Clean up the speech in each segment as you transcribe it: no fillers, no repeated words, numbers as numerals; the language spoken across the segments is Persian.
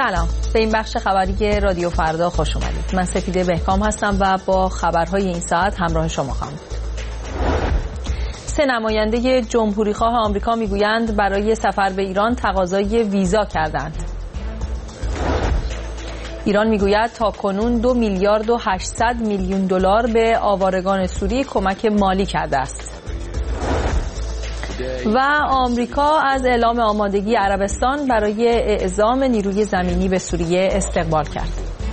سلام، به این بخش خبری رادیو فردا خوش اومدید. من سپیده بهکام هستم و با خبرهای این ساعت همراه شما خواهم بود. 3 نماینده جمهوریخواه آمریکا میگویند برای سفر به ایران تقاضای ویزا کردند. ایران میگوید تاکنون 2 میلیارد و 800 میلیون دلار به آوارگان سوری کمک مالی کرده است. و آمریکا از اعلام آمادگی عربستان برای اعزام نیروی زمینی به سوریه استقبال کرد.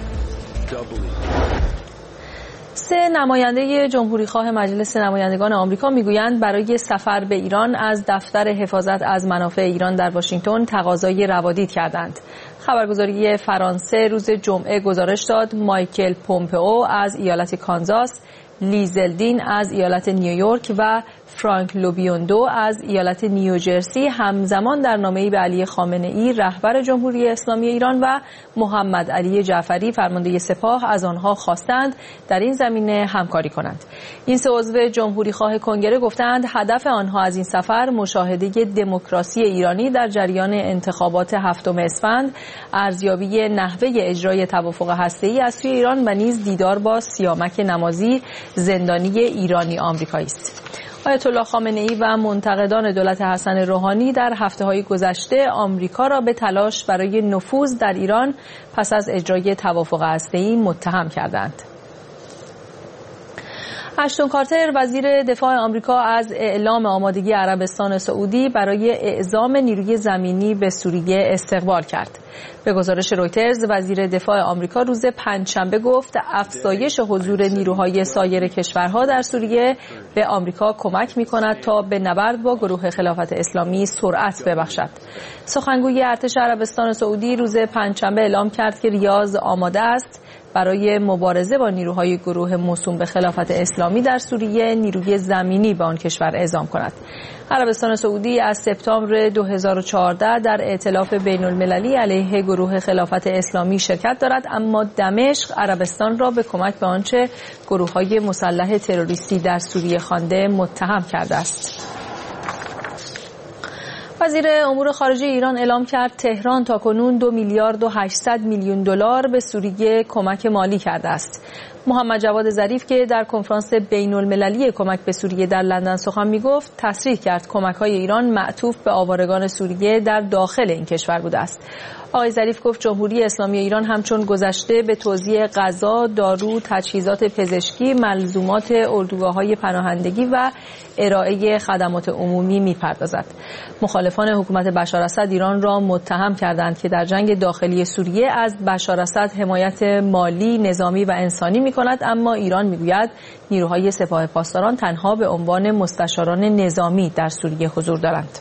3 نماینده جمهوریخواه مجلس نمایندگان آمریکا میگویند برای سفر به ایران از دفتر حفاظت از منافع ایران در واشنگتن تقاضای روادید کردند. خبرگزاری فرانسه روز جمعه گزارش داد مایکل پومپئو از ایالت کانزاس، لیزلدین از ایالت نیویورک و فرانک لوبیوندو از ایالت نیوجرسی همزمان در نامه‌ای به علی خامنه‌ای رهبر جمهوری اسلامی ایران و محمد علی جعفری فرمانده سپاه از آنها خواستند در این زمینه همکاری کنند. این 3 عضو جمهوریخواه کنگره گفتند هدف آنها از این سفر مشاهده دموکراسی ایرانی در جریان انتخابات 7 اسفند، ارزیابی نحوه اجرای توافق هسته‌ای از سوی ایران و نیز دیدار با سیامک نمازی زندانی ایرانی آمریکایی است. آیت الله خامنه‌ای و منتقدان دولت حسن روحانی در هفته‌های گذشته آمریکا را به تلاش برای نفوذ در ایران پس از اجرای توافق هسته‌ای متهم کردند. اشتون کارتر وزیر دفاع آمریکا از اعلام آمادگی عربستان سعودی برای اعزام نیروی زمینی به سوریه استقبال کرد. به گزارش رویترز وزیر دفاع آمریکا روز پنجشنبه گفت افزایش حضور نیروهای سایر کشورها در سوریه به آمریکا کمک می‌کند تا به نبرد با گروه خلافت اسلامی سرعت ببخشد. سخنگوی ارتش عربستان سعودی روز پنجشنبه اعلام کرد که ریاض آماده است برای مبارزه با نیروهای گروه موسوم به خلافت اسلامی در سوریه نیروی زمینی به آن کشور اعزام کند. عربستان سعودی از سپتامبر 2014 در ائتلاف بین‌المللی علیه گروه خلافت اسلامی شرکت دارد، اما دمشق عربستان را به کمک به آنچه گروه‌های مسلح تروریستی در سوریه خوانده متهم کرده است. وزیر امور خارجه ایران اعلام کرد تهران تاکنون 2 میلیارد و 800 میلیون دلار به سوریه کمک مالی کرده است. محمد جواد ظریف که در کنفرانس بین‌المللی کمک به سوریه در لندن سخن می‌گفت تصریح کرد کمک‌های ایران معطوف به آوارگان سوریه در داخل این کشور بوده است. آقای ظریف گفت جمهوری اسلامی ایران همچون گذشته به توزیع غذا، دارو، تجهیزات پزشکی، ملزومات اردوگاه‌های پناهندگی و ارائه خدمات عمومی می‌پردازد. مخالفان حکومت بشار اسد ایران را متهم کردند که در جنگ داخلی سوریه از بشار اسد حمایت مالی، نظامی و انسانی می‌کند، اما ایران می‌گوید نیروهای سپاه پاسداران تنها به عنوان مستشاران نظامی در سوریه حضور دارند.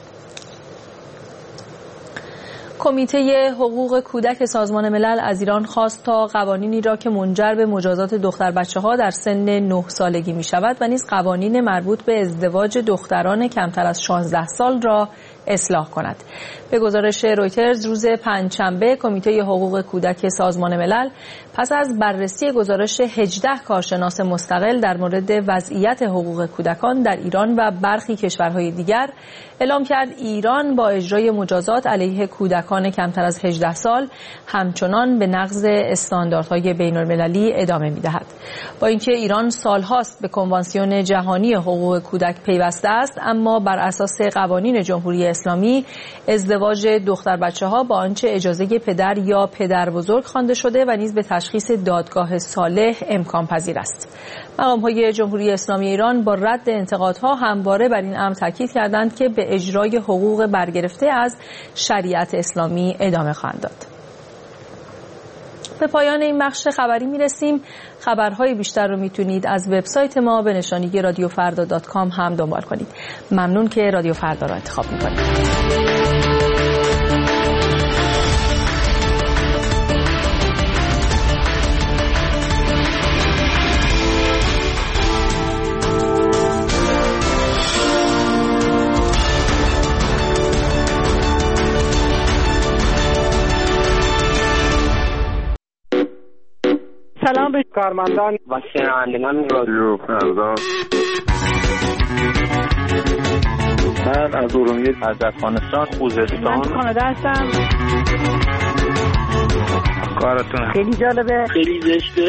کمیته حقوق کودک سازمان ملل از ایران خواست تا قوانینی را که منجر به مجازات دختر بچه‌ها در سن 9 سالگی می‌شود و نیز قوانین مربوط به ازدواج دختران کمتر از 16 سال را اصلاح کند. به گزارش رویترز روز پنجشنبه کمیته حقوق کودک سازمان ملل پس از بررسی گزارش 18 کارشناس مستقل در مورد وضعیت حقوق کودکان در ایران و برخی کشورهای دیگر اعلام کرد ایران با اجرای مجازات علیه کودکان کمتر از 18 سال همچنان به نقض استانداردهای بین‌المللی ادامه می‌دهد. با اینکه ایران سال‌هاست به کنوانسیون جهانی حقوق کودک پیوسته است، اما بر اساس قوانین جمهوری اسلامی ازدواج دختر بچه‌ها با آنچه اجازه پدر یا پدر بزرگ خوانده شده و نیز به تشخیص دادگاه صالح امکان پذیر است. مقام‌های جمهوری اسلامی ایران با رد انتقادها همواره بر این امر تاکید کردند که به اجرای حقوق برگرفته از شریعت اسلامی ادامه خواهند داد. به پایان این بخش خبری میرسیم. خبرهای بیشتر رو میتونید از وبسایت ما به نشانی radiofarda.com هم دنبال کنید. ممنون که رادیو فردا را انتخاب میکنید. سلام به کارمندان و شنوندگان رادیو فردا. من از ارومیه، از افغانستان، خوزستان، من کانادا هستم. کارتون خیلی جالبه، خیلی زشته.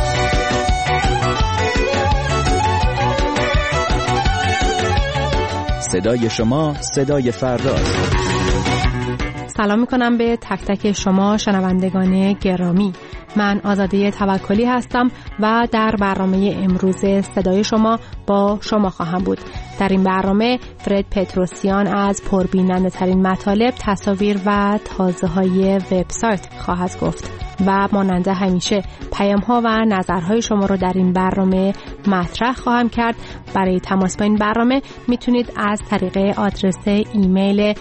صدای شما صدای فرداست. سلام میکنم به تک تک شما شنوندگان گرامی. من آزاده توکلی هستم و در برنامه امروز صدای شما با شما خواهم بود. در این برنامه فرد پتروسیان از پربیننده ترین مطالب، تصاویر و تازه های وبسایت خواهد گفت و مانند همیشه پیام ها و نظرهای شما رو در این برنامه مطرح خواهم کرد. برای تماس با این برنامه میتونید از طریق آدرس ایمیل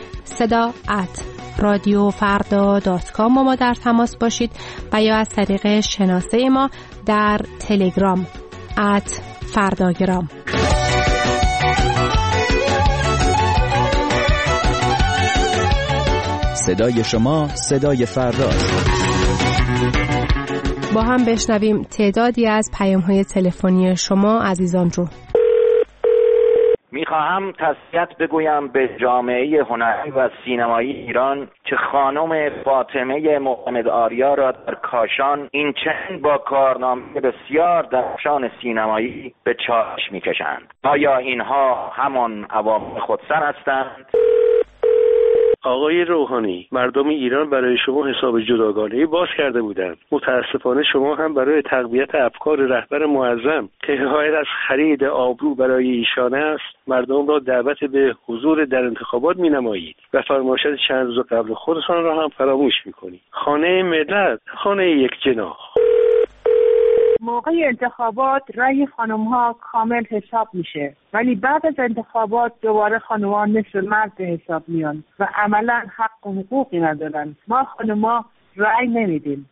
sada@radiofarda.com با ما در تماس باشید و یا از طریق شناسه ما در تلگرام @فرداگرام. صدای شما صدای فرداست. با هم بشنویم تعدادی از پیام‌های تلفنی شما عزیزان رو. میخواهم تسلیت بگویم به جامعه هنری و سینمایی ایران که خانم فاطمه محمد آریا را در کاشان این چند با کارنامه بسیار درخشان سینمایی به چالش میکشند. آیا اینها همان عوامل خودسر هستند؟ آقای روحانی، مردم ایران برای شما حساب جداگانه‌ای باز کرده بودند. متاسفانه شما هم برای تقویت افکار رهبر معظم که حکایت از خرید آبرو برای ایشان است، مردم را دعوت به حضور در انتخابات می‌نمایید و فرمایشات چند روز قبل خودتان را هم فراموش می‌کنید. خانه ملت، خانه یک جناح. موقع انتخابات رأی خانم‌ها کامل حساب میشه، ولی بعد از انتخابات دوباره خانم‌ها نصف مرد به حساب میان و عملاً حق و حقوقی ندارن. ما خانم‌ها رأی نمیدیم.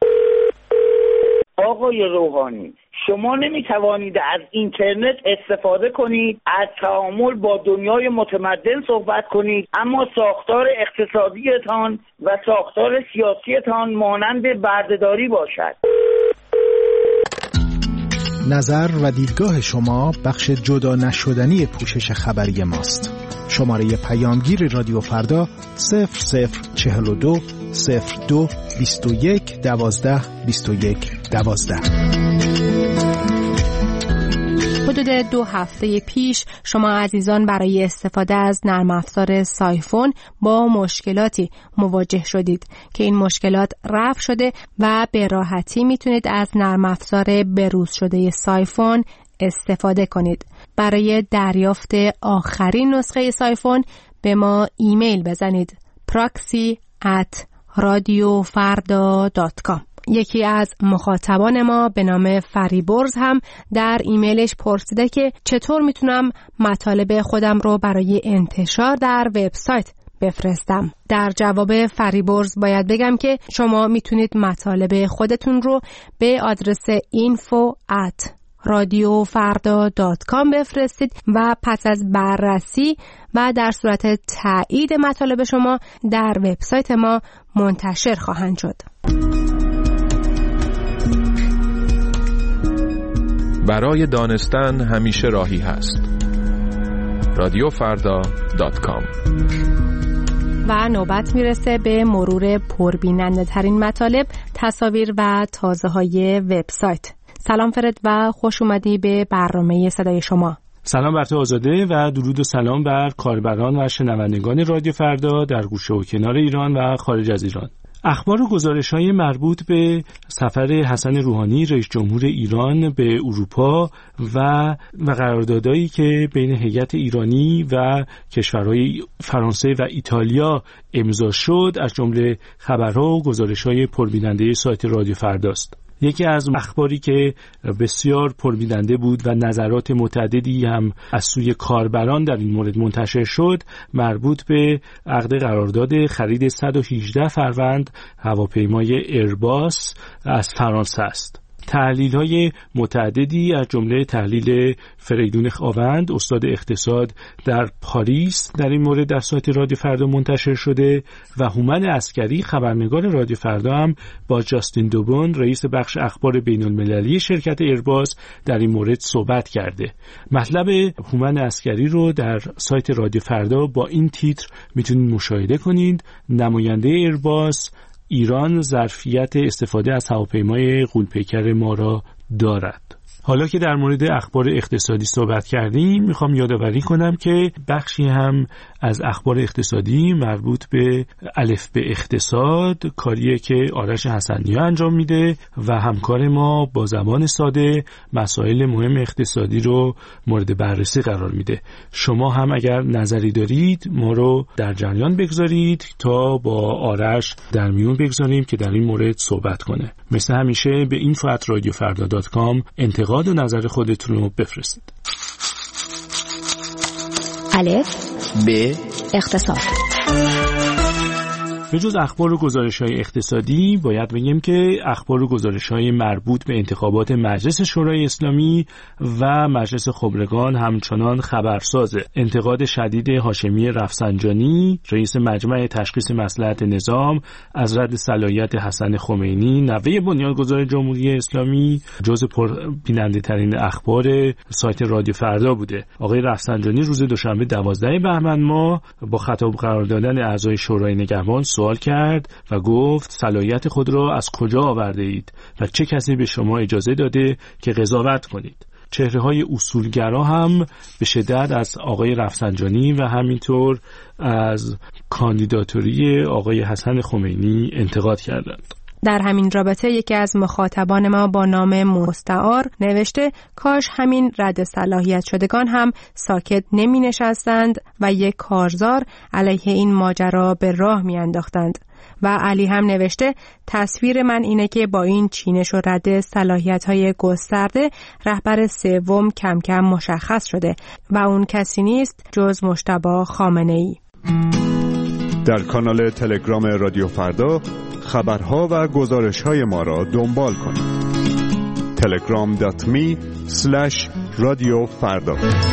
آقای روحانی، شما نمیتوانید از اینترنت استفاده کنید، از تعامل با دنیای متمدن صحبت کنید، اما ساختار اقتصادیتان و ساختار سیاسیتان مانند بردهداری باشد. نظر و دیدگاه شما بخش جدا نشدنی پوشش خبری ماست. شماره پیامگیر رادیو فردا 0042 02 21 12 21 12. حدود 2 هفته پیش شما عزیزان برای استفاده از نرم افزار سایفون با مشکلاتی مواجه شدید که این مشکلات رفع شده و به راحتی میتونید از نرم افزار بروز شده سایفون استفاده کنید. برای دریافت آخرین نسخه سایفون به ما ایمیل بزنید proxy@radiofarda.com. یکی از مخاطبان ما به نام فریبرز هم در ایمیلش پرسیده که چطور میتونم مطالب خودم رو برای انتشار در وبسایت بفرستم. در جواب فریبرز باید بگم که شما میتونید مطالب خودتون رو به آدرس info@radiofarda.com بفرستید و پس از بررسی و در صورت تایید مطالب شما در وبسایت ما منتشر خواهند شد. برای دانستن همیشه راهی هست. radiofarda.com. و نوبت میرسه به مرور پربیننده ترین مطالب، تصاویر و تازه های وبسایت. سلام فرد و خوش اومدی به برنامه صدای شما. سلام بر تو آزاده و درود و سلام بر کاربران و شنوندگان رادیو فردا در گوشه و کنار ایران و خارج از ایران. اخبار و گزارش‌های مربوط به سفر حسن روحانی رئیس جمهور ایران به اروپا و قراردادهایی که بین هیئت ایرانی و کشورهای فرانسه و ایتالیا امضا شد از جمله خبرها و گزارش‌های پربیننده سایت رادیو فرداست. یکی از اخباری که بسیار پربیننده بود و نظرات متعددی هم از سوی کاربران در این مورد منتشر شد مربوط به عقد قرارداد خرید 118 فروند هواپیمای ایرباس از فرانسه است. تحلیل‌های متعددی از جمله تحلیل فریدون خاوند استاد اقتصاد در پاریس در این مورد در سایت رادیو فردا منتشر شده و هومن عسکری خبرنگار رادیو فردا هم با جاستین دوبون رئیس بخش اخبار بین‌المللی شرکت ایرباس در این مورد صحبت کرده. مطلب هومن عسکری رو در سایت رادیو فردا با این تیتر میتونید مشاهده کنید: نماینده ایرباس ایران ظرفیت استفاده از هواپیمای غول‌پیکر ما را دارد. حالا که در مورد اخبار اقتصادی صحبت کردیم، میخوام یادآوری کنم که بخشی هم از اخبار اقتصادی مربوط به الف به اقتصاد، کاریه که آرش حسنی‌ها انجام میده و همکار ما با زبان ساده مسائل مهم اقتصادی رو مورد بررسی قرار میده. شما هم اگر نظری دارید ما رو در جریان بگذارید تا با آرش در میون بگذاریم که در این مورد صحبت کنه. مثل همیشه به info@radiofarda.com انتقاد و نظر خودتون رو بفرستید. الف ب اقتصاد. به جز اخبار و گزارش‌های اقتصادی باید بگیم که اخبار و گزارش‌های مربوط به انتخابات مجلس شورای اسلامی و مجلس خبرگان همچنان خبرسازه. انتقاد شدید هاشمی رفسنجانی رئیس مجمع تشخیص مصلحت نظام از رد صلاحیت حسن خمینی نوه بنیانگذار جمهوری اسلامی جز پربیننده‌ترین اخبار سایت رادیو فردا بوده. آقای رفسنجانی روز دوشنبه 12 بهمن ماه با خطاب قرار دادن اعضای شورای نگهبان سوال کرد و گفت صلاحیت خود را از کجا آورده اید و چه کسی به شما اجازه داده که قضاوت کنید؟ چهره‌های اصولگرا هم به شدت از آقای رفسنجانی و همینطور از کاندیداتوری آقای حسن خمینی انتقاد کردند. در همین رابطه یکی از مخاطبان ما با نام مستعار نوشته کاش همین رد صلاحیت شدگان هم ساکت نمی نشستند و یک کارزار علیه این ماجرا به راه می انداختند. و علی هم نوشته تصویر من اینه که با این چینش و رد صلاحیت‌های گسترده رهبر سوم کم کم مشخص شده و اون کسی نیست جز مجتبی خامنه‌ای. در کانال تلگرام رادیو فردا خبرها و گزارش‌های ما را دنبال کنید. telegram.me/radiofarda.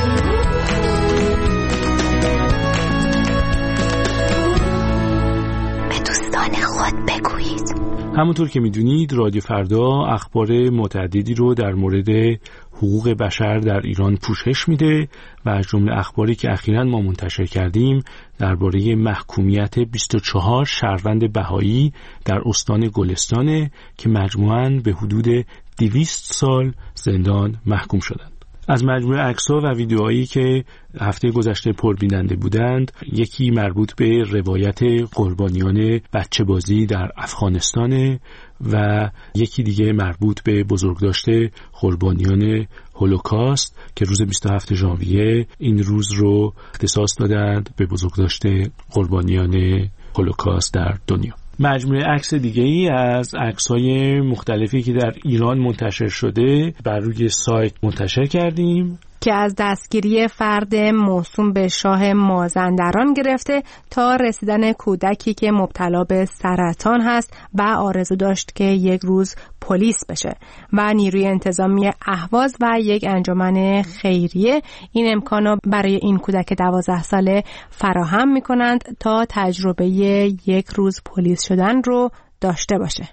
به دوستان خود بگویید. همونطور که میدونید رادیو فردا اخبار متعددی رو در مورد حقوق بشر در ایران پوشش میده و از جمله اخباری که اخیراً ما منتشر کردیم درباره محکومیت 24 شهروند بهایی در استان گلستان که مجموعاً به حدود 200 سال زندان محکوم شدند. از مجموعه عکس‌ها و ویدیوهایی که هفته گذشته پربیننده بودند، یکی مربوط به روایت قربانیان بچه بازی در افغانستان و یکی دیگه مربوط به بزرگداشت قربانیان هولوکاست که روز 27 ژانویه این روز رو اختصاص دادند به بزرگداشت قربانیان هولوکاست در دنیا. مجموعه عکس دیگه‌ای از عکس‌های مختلفی که در ایران منتشر شده بر روی سایت منتشر کردیم که از دستگیری فرد موسوم به شاه مازندران گرفته تا رسیدن کودکی که مبتلا به سرطان هست و آرزو داشت که یک روز پلیس بشه و نیروی انتظامی اهواز و یک انجمن خیریه این امکانو برای این کودک 12 ساله فراهم می‌کنند تا تجربه یک روز پلیس شدن رو داشته باشه.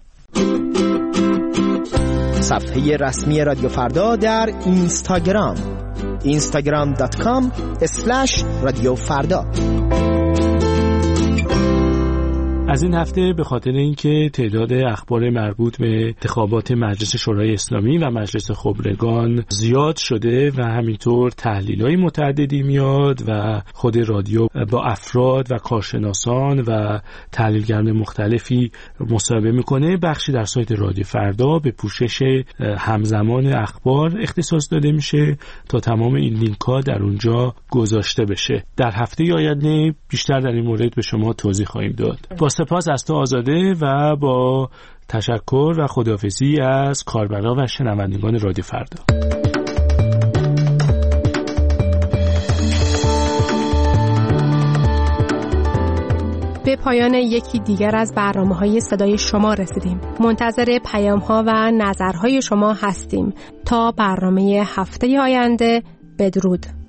صفحه رسمی رادیو فردا در اینستاگرام instagram.com/radiofarda. از این هفته به خاطر اینکه تعداد اخبار مربوط به انتخابات مجلس شورای اسلامی و مجلس خبرگان زیاد شده و همینطور تحلیل‌های متعددی میاد و خود رادیو با افراد و کارشناسان و تحلیلگران مختلفی مصاحبه میکنه، بخشی در سایت رادیو فردا به پوشش همزمان اخبار اختصاص داده میشه تا تمام این لینک‌ها در اونجا گذاشته بشه. در هفته آینده بیشتر در این مورد به شما توضیح خواهیم داد. با سپاس از تو آزاده و با تشکر و خداحافظی از کاربران و شنوندگان رادیو فردا. به پایان یکی دیگر از برنامه‌های صدای شما رسیدیم. منتظر پیام‌ها و نظرهای شما هستیم. تا برنامه هفته آینده، بدرود.